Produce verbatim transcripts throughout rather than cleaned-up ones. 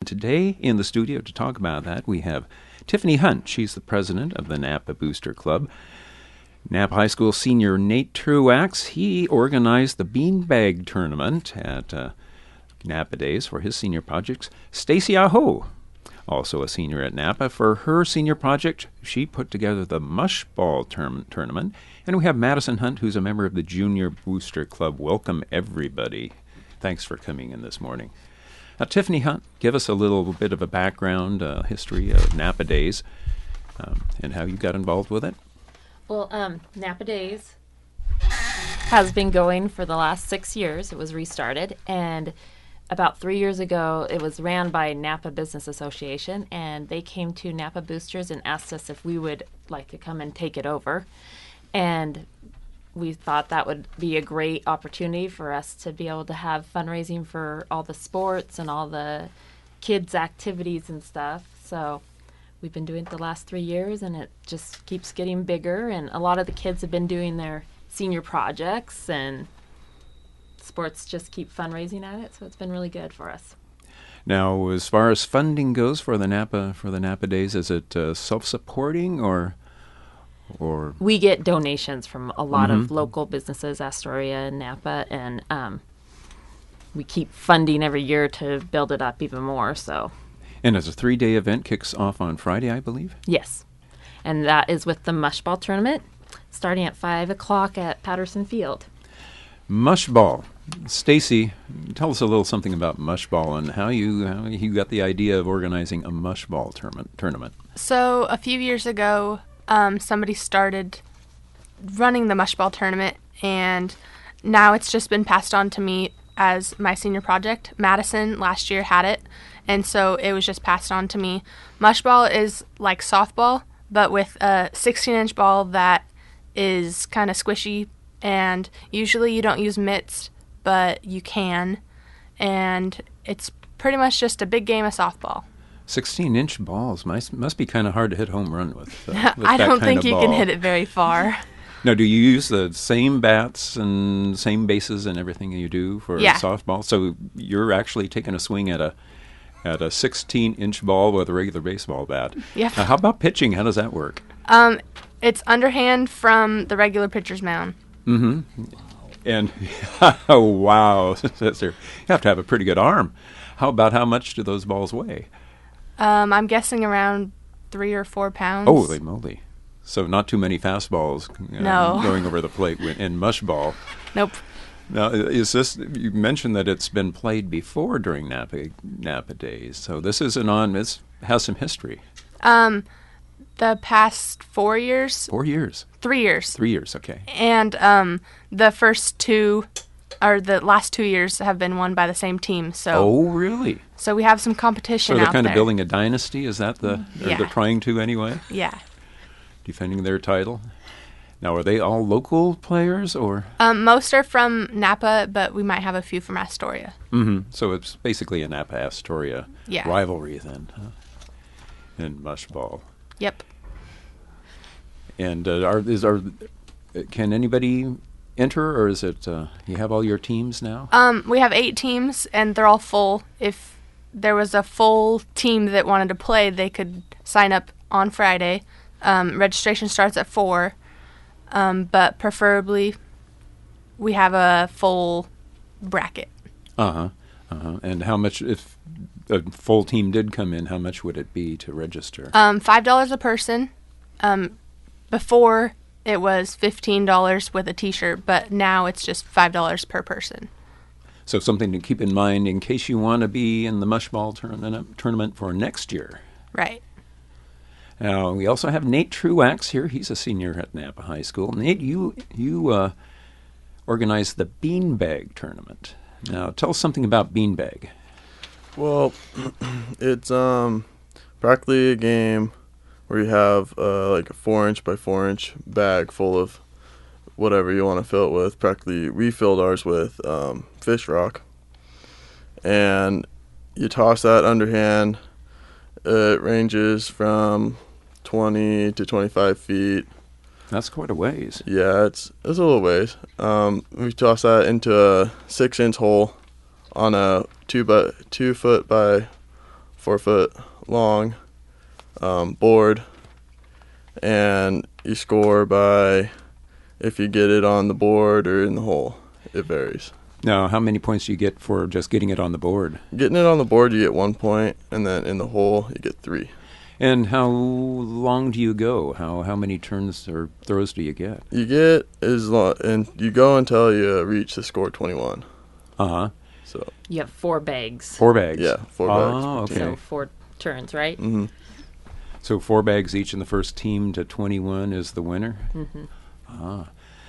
today in the studio to talk about that, we have Tiffany Hunt. She's the president of the Napa Booster Club. Napa High School senior Nate Truax, he organized the Beanbag Tournament at uh, Napa Days for his senior projects. Stacy Aho, also a senior at Napa, for her senior project, she put together the Mush Ball term- Tournament. And we have Madison Hunt, who's a member of the Junior Booster Club. Welcome, everybody. Thanks for coming in this morning. Now, Tiffany Hunt, give us a little bit of a background, uh, history of Napa Days, um, and how you got involved with it. Well, um, Napa Days has been going for the last six years. It was restarted, and about three years ago, it was ran by Napa Business Association, and they came to Napa Boosters and asked us if we would like to come and take it over. And we thought that would be a great opportunity for us to be able to have fundraising for all the sports and all the kids' activities and stuff. So we've been doing it the last three years, and it just keeps getting bigger. And a lot of the kids have been doing their senior projects, and sports just keep fundraising at it. So it's been really good for us. Now, as far as funding goes for the Napa for the Napa Days, is it uh, self-supporting or or we get donations from a lot mm-hmm. of local businesses, Astoria and Napa, and um, we keep funding every year to build it up even more. So. And as a three-day event, kicks off on Friday, I believe? Yes. And that is with the Mush Ball Tournament, starting at five o'clock at Patterson Field. Mush Ball. Stacy, tell us a little something about Mush Ball and how you how you got the idea of organizing a Mush Ball tournament. tournament. So a few years ago, um, somebody started running the Mush Ball Tournament, and now it's just been passed on to me as my senior project. Madison last year had it, and so it was just passed on to me. Mush ball is like softball, but with a sixteen-inch ball that is kind of squishy, and usually you don't use mitts, but you can, and it's pretty much just a big game of softball. sixteen-inch balls must, must be kind of hard to hit home run with. Uh, with I that don't kind think of you ball. can hit it very far. Now, do you use the same bats and same bases and everything you do for Yeah. softball? So you're actually taking a swing at a at a sixteen-inch ball with a regular baseball bat. Yep. Now, how about pitching? How does that work? Um, it's underhand from the regular pitcher's mound. Mm-hmm. And, oh, wow, you have to have a pretty good arm. How about how much do those balls weigh? Um, I'm guessing around three or four pounds. Holy moly. So not too many fastballs uh, No. going over the plate in mush ball. Nope. Now, is this, you mentioned that it's been played before during Napa Napa Days, so this is an on, it has some history. Um, the past four years, Four years. three years, Three years, okay. and um, the first two, or the last two years have been won by the same team. So, Oh, really? so we have some competition So they're out kind there. of building a dynasty, is that the, or Yeah. they're trying to anyway? Yeah. Defending their title? Now, are they all local players, or? Um, most are from Napa, but we might have a few from Astoria. Mm-hmm. So it's basically a Napa-Astoria Yeah. rivalry then, huh? In mush ball. Yep. And uh, are is are can anybody enter, or is it uh, you have all your teams now? Um, we have eight teams, and they're all full. If there was a full team that wanted to play, they could sign up on Friday. Um, registration starts at four, um, but preferably we have a full bracket. Uh huh. Uh huh. And how much, if a full team did come in, how much would it be to register? Um, five dollars a person. Um, before it was fifteen dollars with a T-shirt, but now it's just five dollars per person. So something to keep in mind in case you want to be in the mush ball tournament tournament for next year. Right. Now, we also have Nate Truax here. He's a senior at Napa High School. Nate, you you uh, organized the Beanbag Tournament. Now, tell us something about Beanbag. Well, it's um practically a game where you have uh, like a four inch by four inch bag full of whatever you want to fill it with. Practically, we filled ours with um, fish rock, and you toss that underhand. It ranges from twenty to twenty-five feet. That's quite a ways. Yeah, it's it's a little ways. Um, we toss that into a six inch hole on a two by two foot by four foot long um, board, and you score by if you get it on the board or in the hole. It varies. Now, how many points do you get for just getting it on the board? Getting it on the board, you get one point, and then in the hole, you get three. And how long do you go? How how many turns or throws do you get? You get as long, and you go until you reach the score twenty-one. Uh huh. So You have four bags. Four bags. yeah, four bags. Oh, per okay. So four turns, right? Mm-hmm. So four bags each in the first team to twenty-one is the winner. Mm-hmm. Ah.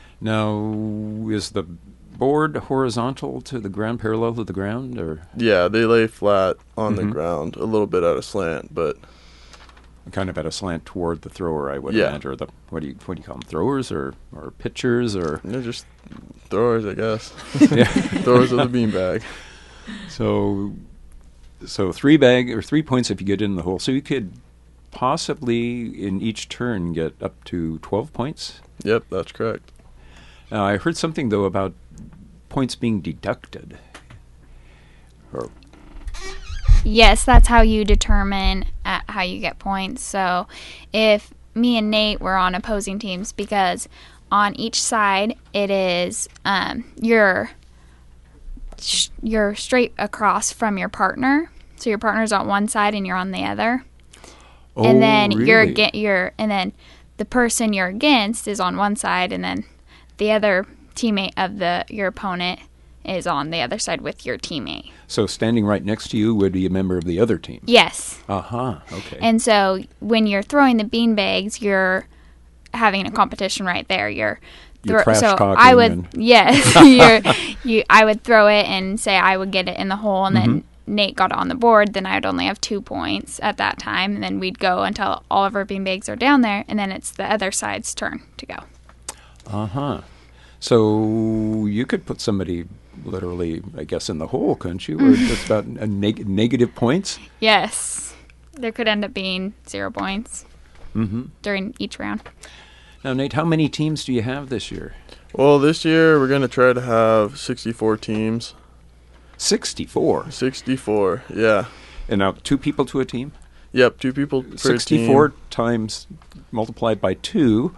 Now, is the board horizontal to the ground, parallel to the ground, or Yeah, they lay flat on Mhm. the ground, a little bit at a slant, but kind of at a slant toward the thrower? I would Yeah. imagine. Or the what do you what do you call them? Throwers or or pitchers or they're just throwers, I guess. yeah. Throwers of the beanbag. So, so three bag or three points if you get in the hole. So you could possibly in each turn get up to twelve points. Yep, that's correct. Now, I heard something though about points being deducted. Or Yes, that's how you determine uh, how you get points. So if me and Nate were on opposing teams, because on each side it is um, you're sh- you're straight across from your partner. So your partner's on one side and you're on the other. oh, and then you're really? aga- you're and then the person you're against is on one side, and then the other teammate of the your opponent is on the other side with your teammate. So standing right next to you would be a member of the other team. Yes. Uh huh. Okay. And so when you're throwing the beanbags, you're having a competition right there. You're, You're trash so talking I would and- yes, you're, you I would throw it and say I would get it in the hole, and then Mm-hmm. Nate got it on the board. Then I would only have two points at that time, and then we'd go until all of our beanbags are down there, and then it's the other side's turn to go. Uh huh. So you could put somebody literally, I guess, in the hole, couldn't you? Or just about a neg- negative points. Yes, there could end up being zero points Mm-hmm. during each round. Now, Nate, how many teams do you have this year? Well, this year we're going to try to have sixty-four teams. Sixty-four. sixty-four, yeah. And now two people to a team. Yep, two people per Sixty-four team. times multiplied by two.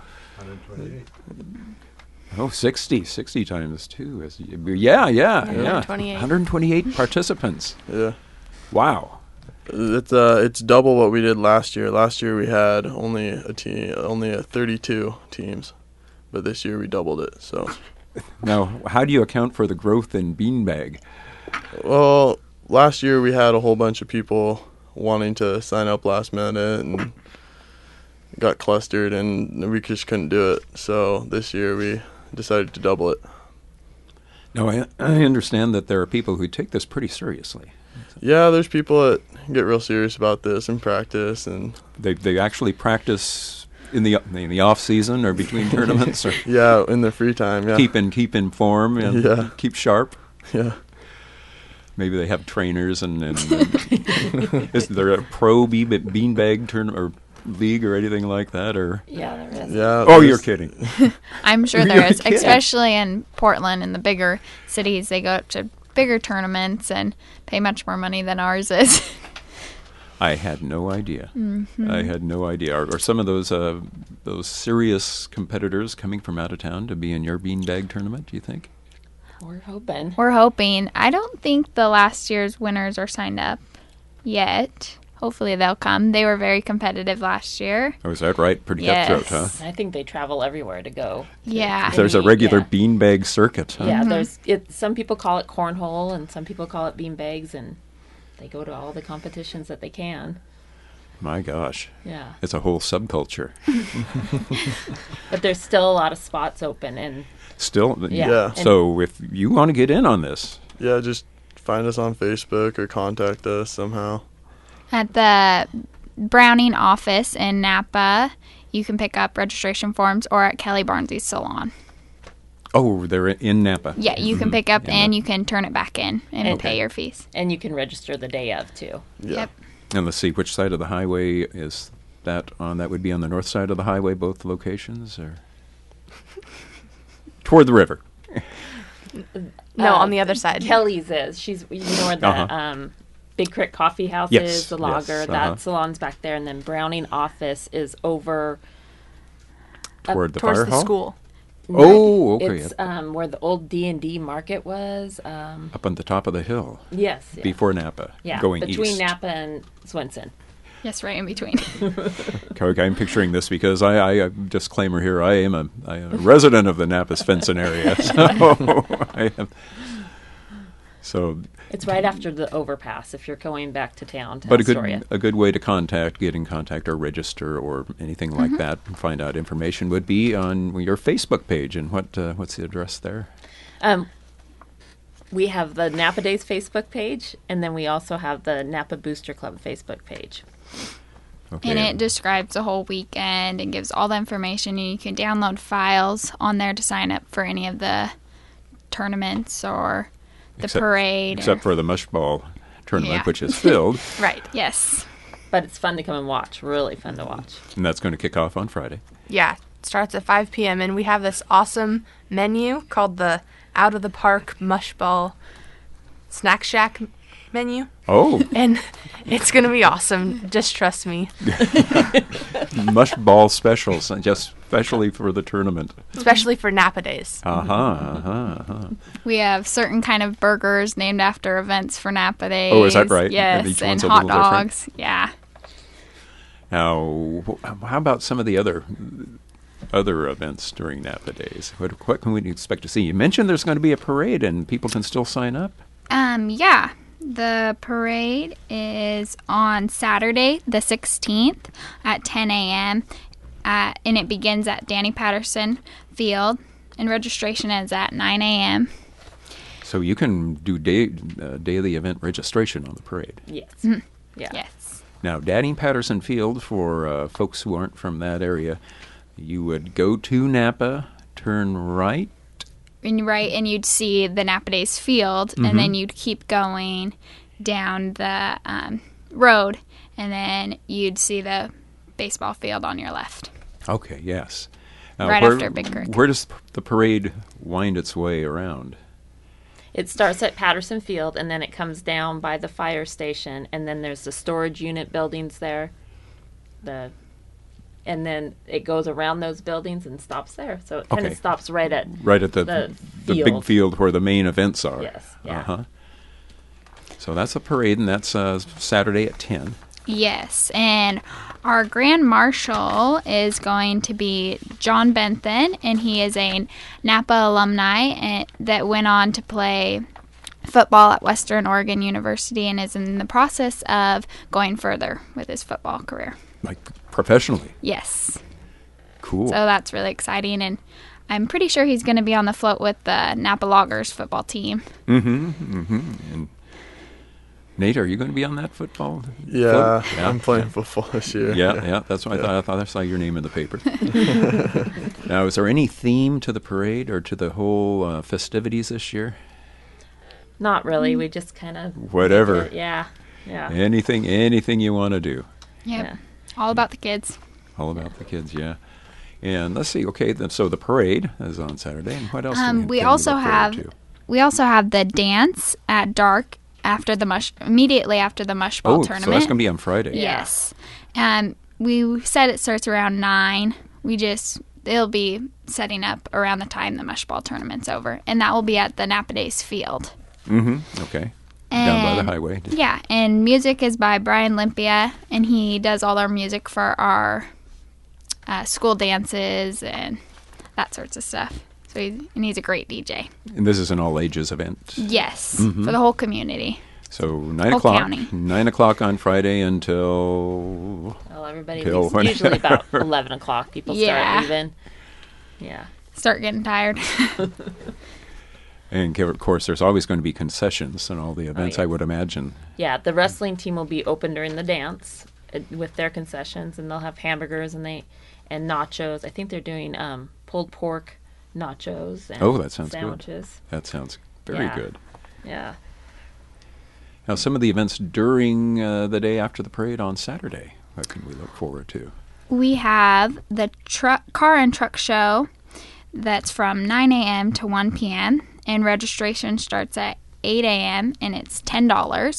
Oh, sixty. sixty times two. Is, yeah, yeah, yeah. one hundred twenty-eight. one hundred twenty-eight participants. Yeah. Wow. It's uh it's double what we did last year. Last year we had only a team only a thirty-two teams. But this year we doubled it. So, Now, how do you account for the growth in beanbag? well, last year we had a whole bunch of people wanting to sign up last minute and got clustered and we just couldn't do it. So, this year we decided to double it. Now, I, I understand that there are people who take this pretty seriously. Yeah, there's people that get real serious about this and practice, and They they actually practice in the in the off season or between tournaments, or yeah, in their free time, yeah. keep in keep in form and Yeah. keep sharp. Yeah. Maybe they have trainers and, and, and is there a pro bee- beanbag tournament or league or anything like that? Or Yeah, there is. Yeah. oh, there's- you're kidding. I'm sure You're there is, kidding. especially in Portland and the bigger cities. They go up to bigger tournaments and pay much more money than ours is. I had no idea. Mm-hmm. I had no idea. Are, are some of those uh, those serious competitors coming from out of town to be in your beanbag tournament? Do you think? We're hoping. We're hoping. I don't think the last year's winners are signed up yet. Hopefully they'll come. They were very competitive last year. Oh, is that right? Pretty Yes. cutthroat, huh? I think they travel everywhere to go. Yeah. There's a Maybe, regular yeah. beanbag circuit, huh? Yeah, there's it. Some people call it cornhole, and some people call it beanbags, and they go to all the competitions that they can. My gosh, Yeah, it's a whole subculture. but there's still a lot of spots open, and Still, yeah. Yeah. and- so if you want to get in on this, Yeah, just find us on Facebook or contact us somehow. At the Browning office in Napa, you can pick up registration forms, or at Kelly Barnsley's salon. oh, they're in Napa. Yeah, you can pick up Yeah. and you can turn it back in and Okay. pay your fees. and you can register the day of too. Yeah. Yep. And let's see, which side of the highway is that on? That would be on the north side of the highway, both locations, or toward the river. No, Uh, on the other side. Kelly's is. She's you know where the Uh-huh. um, Big Creek Coffee House Yes, is, the yes, Lager, uh-huh. that salon's back there, and then Browning Office is over. Toward the Towards fire the hall? school. Oh, okay. It's Up, um, where the old D and D market was. Um, up on the top of the hill yes. Yeah. before Napa, yeah, going between east. Napa and Swenson. Yes, right in between. Okay, I'm picturing this because I, I uh, disclaimer here. I am a, I am a resident of the Napa Svensson area, so I am. So, It's right after the overpass if you're going back to town to but a Astoria. good a good way to contact, get in contact, or register, or anything like Mm-hmm. that, and find out information would be on your Facebook page. And what uh, what's the address there? Um, we have the Napa Days Facebook page, and then we also have the Napa Booster Club Facebook page. Okay, And it describes the whole weekend and gives all the information. And you can download files on there to sign up for any of the tournaments or the except, parade. except or, for the mush ball tournament, Yeah. which is filled, Right. yes. But it's fun to come and watch. Really fun to watch. and that's going to kick off on Friday. Yeah. It starts at five p.m. and we have this awesome menu called the Out of the Park Mush Ball Snack Shack menu. Oh, And it's going to be awesome. Just trust me. mush ball specials, uh, just specially for the tournament. Especially for Napa Days. Uh huh. Uh huh. Uh-huh. We have certain kind of burgers named after events for Napa Days. Oh, is that right? And Yes, each and one's a hot little different? dogs. Yeah. Now, wh- how about some of the other other events during Napa Days? What, what can we expect to see? You mentioned there's going to be a parade, and people can still sign up. Um, yeah. The parade is on Saturday, the sixteenth at ten a.m. At, and it begins at Danny Patterson Field, and registration is at nine a.m. So you can do day, uh, daily event registration on the parade. Yes. Mm-hmm. Yeah. Yes. Now, Danny Patterson Field, for uh, folks who aren't from that area, you would go to Napa, turn right. And right, and you'd see the Napa Days Field, Mm-hmm. and then you'd keep going down the um, road, and then you'd see the baseball field on your left. Okay, yes. Now, Right where, after Big Creek. Where does the parade wind its way around? It starts at Patterson Field, and then it comes down by the fire station, and then there's the storage unit buildings there. The and then it goes around those buildings and stops there. So it kind of Okay. stops right at Right at the The the big field. field where the main events are. Yes, yeah. Uh-huh. So that's a parade, and that's uh, Saturday at ten. Yes, and our Grand Marshal is going to be John Bentham, and he is a Napa alumni and, that went on to play football at Western Oregon University and is in the process of going further with his football career. Like professionally. Yes, Cool. so that's really exciting, and I'm pretty sure he's going to be on the float with the Napa Loggers football team. mm-hmm. Mm-hmm. And Nate, are you going to be on that football? Yeah, float? Yeah. I'm playing football this year. Yeah, yeah, that's what I thought. I thought I saw your name in the paper. Now, is there any theme to the parade or to the whole uh, festivities this year? not really. We just kind of Whatever. Yeah. Yeah. Anything, anything you want to do. Yep, Yeah. all about the kids. All about the kids, yeah. And let's see. Okay, then, so the parade is on Saturday, and what else? do Um, we, we can also look forward have to? we also have the dance at dark after the mush immediately after the mush ball Oh, tournament. so that's going to be on Friday. Yes. Um, we said it starts around nine. We just it'll be setting up around the time the mush ball tournament's over, and that will be at the Napa Days Field. Mm-hmm. Okay. Down by the And- highway. Yeah, and music is by Brian Limpia, and he does all our music for our uh, school dances and that sorts of stuff. So he's, and he's a great D J. And this is an all ages event. Yes, Mm-hmm. for the whole community. So nine Whole o'clock. county. Nine o'clock on Friday until Well, everybody Till leaves when- usually about eleven o'clock. People Yeah. start leaving. Yeah. Start getting tired. and of course there's always going to be concessions in all the events, yeah. I would imagine. Yeah, the wrestling team will be open during the dance uh, with their concessions, and they'll have hamburgers and they and nachos. I think they're doing um, pulled pork nachos and Oh, that sounds good. sandwiches. That sounds very Yeah. good. Yeah. Now, some of the events during uh, the day after the parade on Saturday, what can we look forward to? We have the truck, car and truck show that's from nine a.m. to one p.m. and registration starts at eight a.m. and it's ten dollars.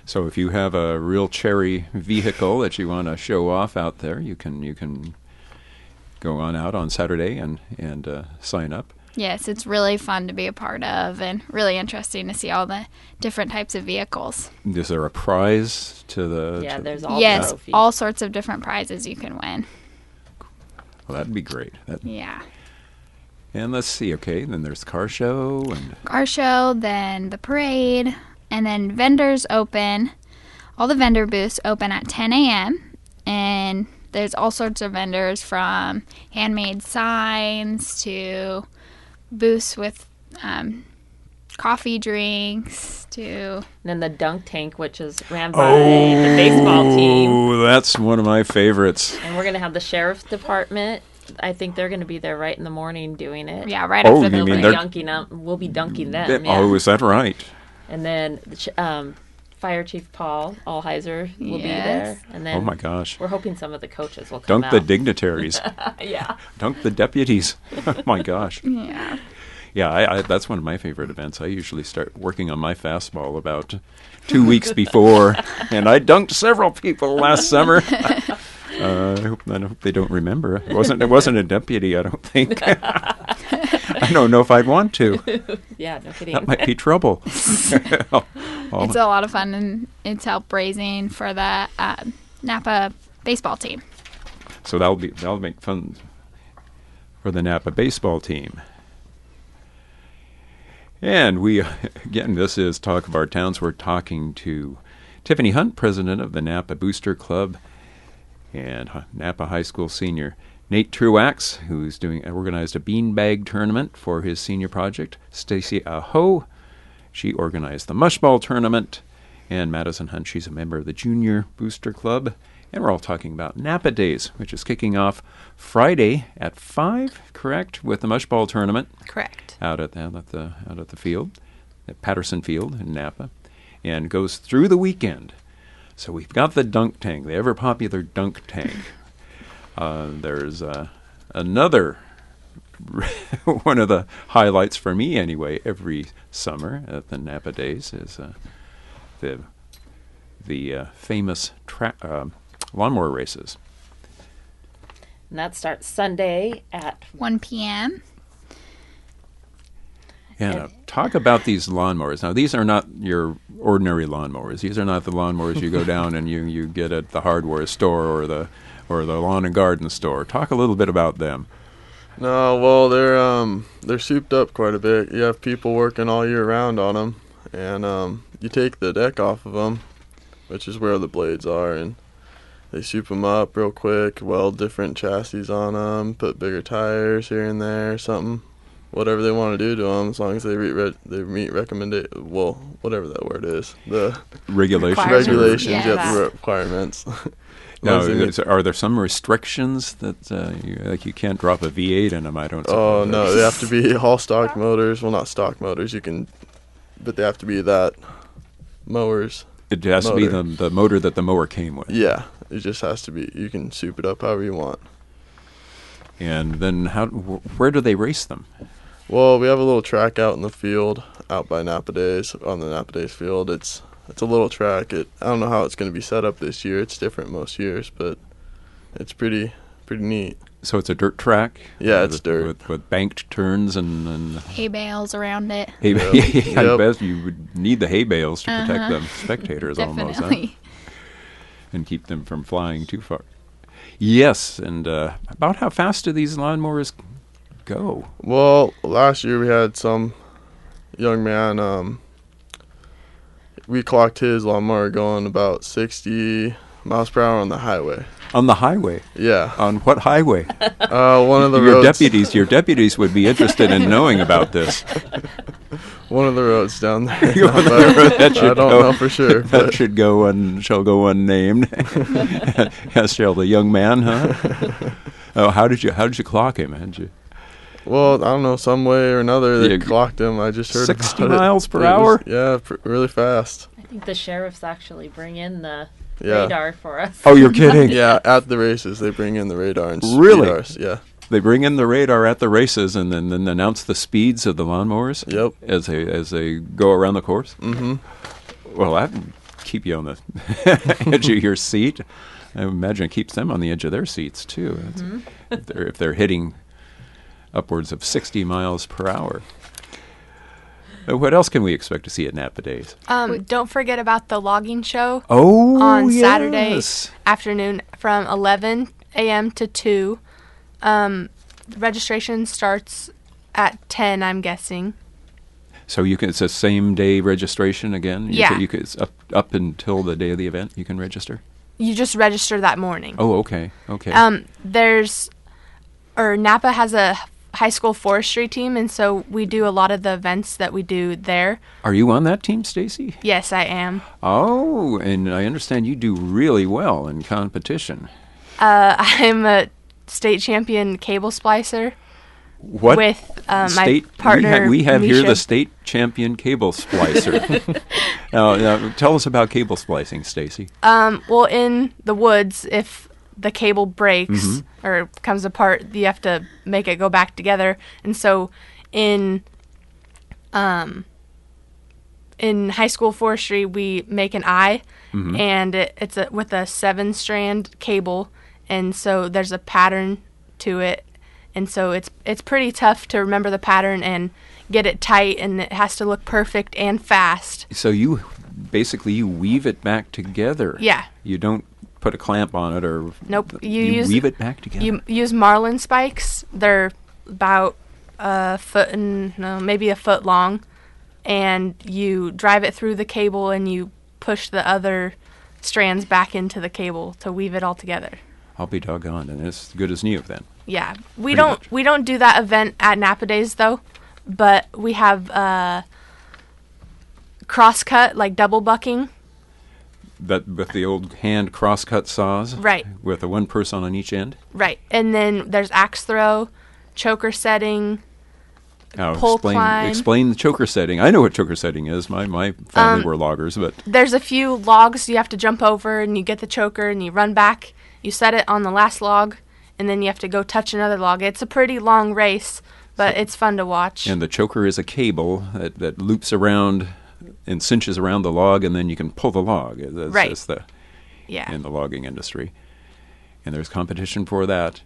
So if you have a real cherry vehicle that you want to show off out there, you can you can go on out on Saturday and and uh, sign up. Yes, it's really fun to be a part of and really interesting to see all the different types of vehicles. Is there a prize to the? Yeah, to there's all yes, trophies. all sorts of different prizes you can win. Well, that'd be great. That, Yeah. and let's see. Okay, then there's car show and Car show, then the parade, and then vendors open. All the vendor booths open at ten a.m. and there's all sorts of vendors from handmade signs to booths with um, coffee drinks to And then the dunk tank, which is ran by the baseball team. Oh, that's one of my favorites. And we're going to have the sheriff's department. I think they're going to be there right in the morning doing it. yeah, right Oh, after you the We'll mean be they're- dunking them. We'll be dunking them. That- yeah. Oh, is that right? And then the ch- um, Fire Chief Paul Allheiser will be Yes. there. And then Oh my gosh! we're hoping some of the coaches will come Dunk the out. dignitaries, yeah. dunk the deputies. Oh my gosh! yeah. Yeah, I, I, that's one of my favorite events. I usually start working on my fastball about two weeks before, and I dunked several people last summer. Uh, I hope I hope they don't remember. It wasn't it wasn't a deputy, I don't think. I don't know if I'd want to. Yeah, no kidding. That might be trouble. Oh, It's a lot of fun, and it's help raising for the uh, Napa baseball team. so that'll be that'll make fun for the Napa baseball team. And we again, this is Talk of Our Towns. We're talking to Tiffany Hunt, president of the Napa Booster Club, and H- Napa High School senior Nate Truax, who's doing organized a beanbag tournament for his senior project. Stacy Aho, she organized the mushball tournament, and Madison Hunt, she's a member of the Junior Booster Club. And we're all talking about Napa Days, which is kicking off Friday at five, correct, with the mushball tournament Correct. out at, out at the out at the field, at Patterson Field in Napa, and goes through the weekend. So we've got the dunk tank, the ever popular dunk tank. Uh, there's uh, another one of the highlights for me anyway every summer at the Napa Days is uh, the the uh, famous tra- uh, lawnmower races. And that starts Sunday at one p.m. And uh, talk about these lawnmowers. Now, these are not your ordinary lawnmowers. These are not the lawnmowers you go down and you, you get at the hardware store or the or the lawn and garden store. Talk a little bit about them. No, well, they're um they're souped up quite a bit. You have people working all year round on them, and um you take the deck off of them, which is where the blades are, and they soup them up real quick, weld different chassis on them, put bigger tires here and there, something, whatever they want to do to them, as long as they re- re- they meet recommended, well, whatever that word is, the Regulations. Requirements. regulations, Yeah, yep, that. the requirements. Now, As long as they is, are there some restrictions that uh, you, like you can't drop a V eight in them? I don't. Oh suppose. no, they have to be all stock motors. Well, not stock motors. You can, but they have to be that mowers. It has to be motor. the the motor that the mower came with. Yeah, it just has to be. You can soup it up however you want. And then how? Wh- where do they race them? Well, we have a little track out in the field, out by Napa Days, on the Napa Days field. It's it's a little track. It I don't know how it's going to be set up this year. It's different most years, but it's pretty pretty neat. So it's a dirt track. Yeah, uh, it's with, dirt. with, with banked turns and. and Hay bales around it. Hay Yep. yeah, I Yep. bet you would need the hay bales to protect Uh-huh. the spectators almost, huh? Definitely. And keep them from flying too far. Yes, and uh, about how fast do these lawnmowers go? Well, last year we had some young man. Um, we clocked his lawnmower going about sixty miles per hour on the highway. On the highway. Yeah, On what highway? uh, one of the your roads. deputies. Your deputies would be interested in knowing about this. One of the roads down there. That I should don't go- know for sure. That But should go un, shall go unnamed. Yes, shall the young man, huh? Oh, how did you how did you clock him? How'd you well, I don't know, some way or another they Yeah, clocked him. I just heard sixty about it. miles per It was- hour? Yeah, pr- really fast. I think the sheriffs actually bring in the Yeah. radar for us. Oh, you're kidding. Yeah, at the races they bring in the radar and speed Really? ours. Yeah. They bring in the radar at the races and then, then announce the speeds of the lawnmowers Yep. as they as they go around the course. Mhm. Well, that keep you on the edge of your seat. I imagine it keeps them on the edge of their seats too. Mm-hmm. if, they're, if they're hitting upwards of sixty miles per hour. Uh, what else can we expect to see at Napa Days? Um, don't forget about the logging show. Oh, on yes. Saturday afternoon from eleven a.m. to two. Um, registration starts at ten, I'm guessing. So you can. It's a same day registration again. You Yeah. Can, you can, it's up up until the day of the event. You can register. You just register that morning. Oh, okay, okay. Um, there's, or Napa has a high school forestry team, and so we do a lot of the events that we do there. Are you on that team, Stacy? Yes, I am. Oh, and I understand you do really well in competition. Uh, I'm a state champion cable splicer. What? With uh, my state, partner, We, ha- we have here Misha. the state champion cable splicer. now, now, tell us about cable splicing, Stacy. Um, well, in the woods, if the cable breaks Mm-hmm. or comes apart, you have to make it go back together. And so, in um, in high school forestry, we make an eye, Mm-hmm. and it, it's a, with a seven-strand cable, and so there's a pattern to it. And so it's it's pretty tough to remember the pattern and get it tight, and it has to look perfect and fast. So you basically you weave it back together. Yeah. You don't put a clamp on it or Nope. You, you use weave it back together. You use marlin spikes. They're about a foot and no, maybe a foot long, and you drive it through the cable and you push the other strands back into the cable to weave it all together. I'll be doggone, and it's good as new then. Yeah, we Pretty don't much. we don't do that event at Napa Days though, but we have uh, crosscut, like double bucking. But with the old hand crosscut saws, Right. With a one person on each end. Right, and then there's axe throw, choker setting. Now, Pole explain climb. explain the choker setting. I know what choker setting is. My my family Um, were loggers, but There's a few logs you have to jump over, and you get the choker, and you run back. You set it on the last log, and then you have to go touch another log. It's a pretty long race, but it's fun to watch. and the choker is a cable that, that loops around and cinches around the log, and then you can pull the log. That's, Right. that's the Yeah. in the logging industry, and there's competition for that.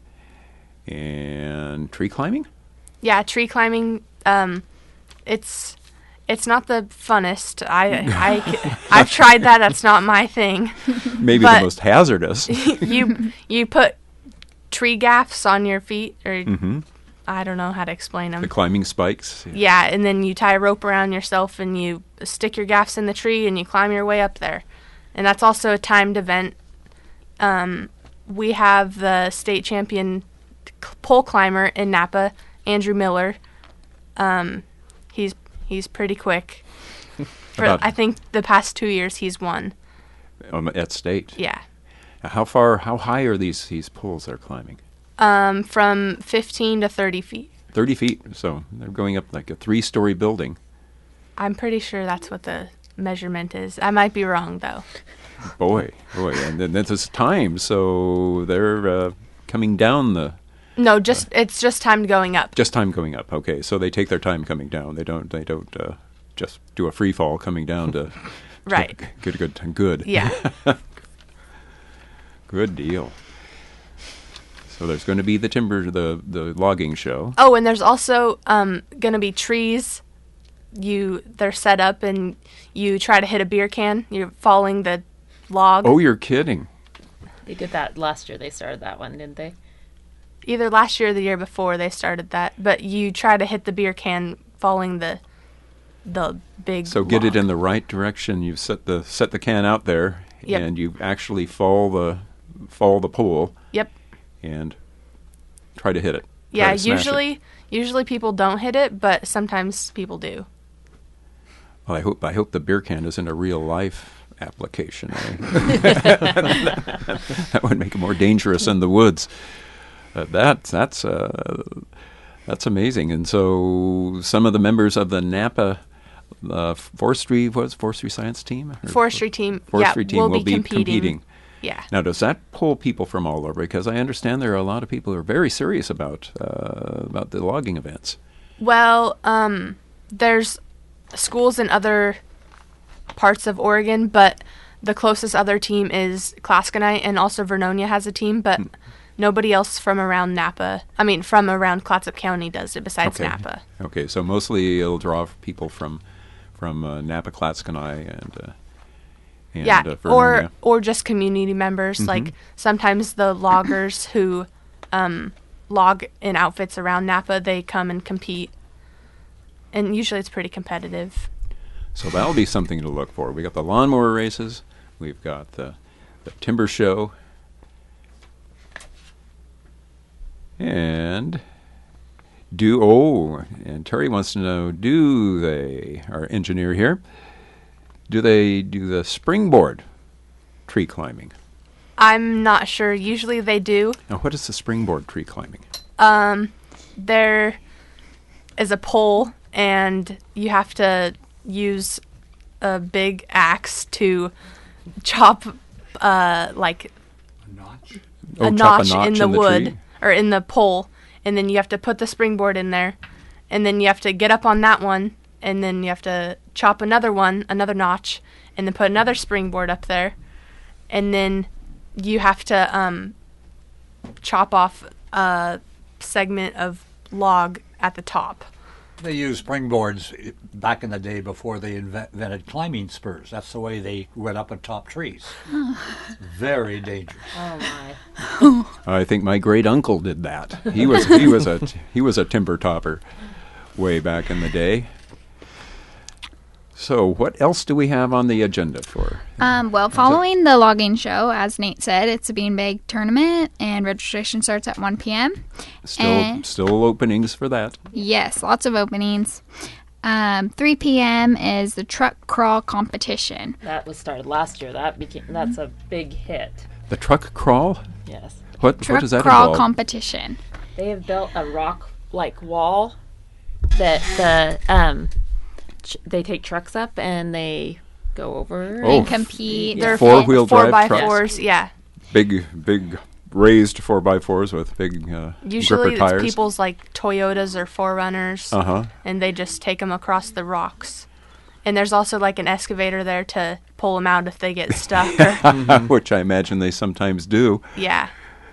And tree climbing. Yeah, tree climbing. Um, it's it's not the funnest. I I I've tried that. That's not my thing. Maybe But- the most hazardous. you you put tree gaffs on your feet, or hmm I don't know how to explain them. The climbing spikes. Yeah, and then you tie a rope around yourself and you stick your gaffs in the tree and you climb your way up there. And that's also a timed event. Um, we have the state champion c- pole climber in Napa, Andrew Miller. Um, he's he's pretty quick. For, About- I think the past two years he's won. Um, at state. Yeah. How far? How high are these these poles they're climbing? Um, from fifteen to thirty feet. Thirty feet. So they're going up like a three-story building. I'm pretty sure that's what the measurement is. I might be wrong though. Boy, boy, and then this is time. So they're uh, coming down the. No, just it's just time going up. Just time going up. Okay, so they take their time coming down. They don't. They don't uh, just do a free fall coming down to. Right. to good. Good. Good. Good. Yeah. Good deal. So there's going to be the timber, the the logging show. Oh, and there's also um, going to be trees. You they're set up, and you try to hit a beer can. You're following the log. Oh, you're kidding! They did that last year. They started that one, didn't they? Either last year or the year before they started that. But you try to hit the beer can following the the big. So get log. it in the right direction. You set the set the can out there, Yep. and you actually fall the fall the pole Yep. and try to hit it. Try Yeah. to smash it. Usually, usually people don't hit it, but sometimes people do. Well, I hope I hope the beer can isn't a real life application. eh? That would make it more dangerous in the woods. Uh, that's that's uh, that's amazing. And so some of the members of the Napa uh, forestry was forestry science team. Or- Forestry team. Forestry yeah, team will will be competing. competing. Yeah. Now, does that pull people from all over? Because I understand there are a lot of people who are very serious about uh, about the logging events. Well, um, there's schools in other parts of Oregon, but the closest other team is Claskanite, and also Vernonia has a team, but mm. nobody else from around Napa, I mean, from around Clatsop County does it besides okay. Napa. Okay, so mostly it'll draw people from from uh, Napa, Claskanite, and uh, and yeah, uh, or or just community members. Mm-hmm. Like sometimes the loggers who um, log in outfits around Napa, they come and compete, and usually it's pretty competitive. So that'll be something to look for. We got the lawnmower races, we've got the the timber show, and do oh, and Terry wants to know: do they, our engineer here, do they do the springboard tree climbing? I'm not sure. Usually they do. Now, what is the springboard tree climbing? Um, there is a pole, and you have to use a big axe to chop, uh, like a notch, oh, a, notch notch in the, in the wood tree? Or in the pole, and then you have to put the springboard in there, and then you have to get up on that one, and then you have to chop another one, another notch, and then put another springboard up there, and then you have to um, chop off a segment of log at the top. They used springboards back in the day before they inve- invented climbing spurs. That's the way they went up on top trees. Very dangerous. Oh my! I think my great uncle did that. He was he was a he was a timber topper way back in the day. So, what else do we have on the agenda for? Um, well, following the logging show, as Nate said, it's a beanbag tournament, and registration starts at one p.m. Still, and still openings for that. Yes, lots of openings. Um, three p.m. is the truck crawl competition. That was started last year. That became that's a big hit. The truck crawl? Yes. What Truck what does that crawl involve? competition. They have built a rock like wall that the um ch- they take trucks up and they go over Oh. And compete. They're Four-wheel four drive by trucks. fours, yeah. Big big raised four by fours with big uh, Usually gripper tires. it's people's like Toyotas or four runners, Uh huh. and they just take them across the rocks. And there's also like an excavator there to pull them out if they get stuck. Or, Which I imagine they sometimes do. yeah.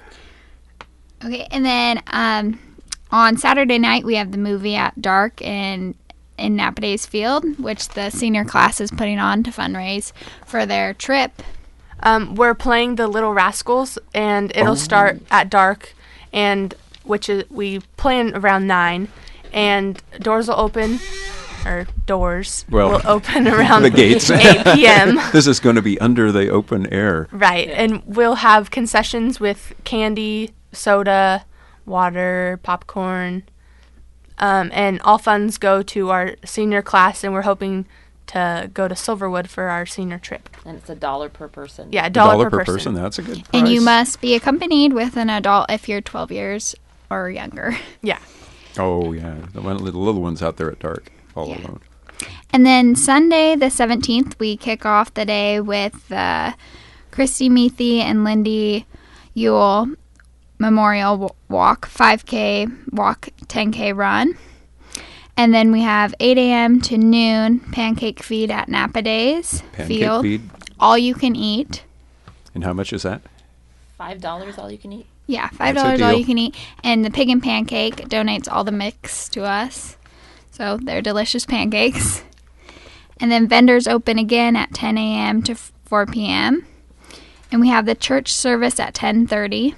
Okay, and then um, on Saturday night we have the movie at dark in in Napa Days Field, which the senior class is putting on to fundraise for their trip. Um, we're playing the Little Rascals, and it'll Oh. start at dark, and which is we plan around nine, and doors will open, or doors Well, will open around the gates. eight p.m. This is going to be under the open air. Right, and we'll have concessions with candy, soda, water, popcorn, um, and all funds go to our senior class, and we're hoping to go to Silverwood for our senior trip. and it's a dollar per person. Yeah, a A dollar, per, person. That's a good price. And you must be accompanied with an adult if you're twelve years or younger. Yeah. Oh yeah, the one, the little ones out there at dark, all Yeah. alone. And then Sunday, the seventeenth, we kick off the day with the Christy Meathy and Lindy Ewell Memorial w- Walk, five K walk, ten K run. And then we have eight a.m. to noon pancake feed at Napa Days Pancake Field. feed. All you can eat. And how much is that? Five dollars all you can eat. Yeah, five That's a dollars all deal. you can eat. And the Pig and Pancake donates all the mix to us. So they're delicious pancakes. And then vendors open again at ten a.m. to four p.m. And we have the church service at ten thirty.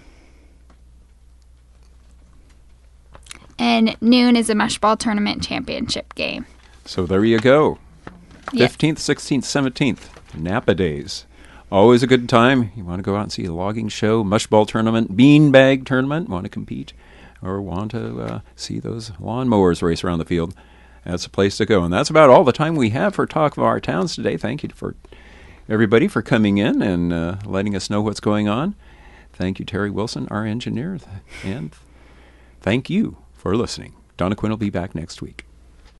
And noon is a mush ball tournament championship game. So there you go. Yeah. fifteenth, sixteenth, seventeenth, Napa Days. Always a good time. You want to go out and see a logging show, mush ball tournament, beanbag tournament, want to compete, or want to uh, see those lawnmowers race around the field. That's a place to go. And that's about all the time we have for Talk of Our Towns today. Thank you for everybody for coming in and uh, letting us know what's going on. Thank you, Terry Wilson, our engineer, and thank you for listening. Donna Quinn will be back next week.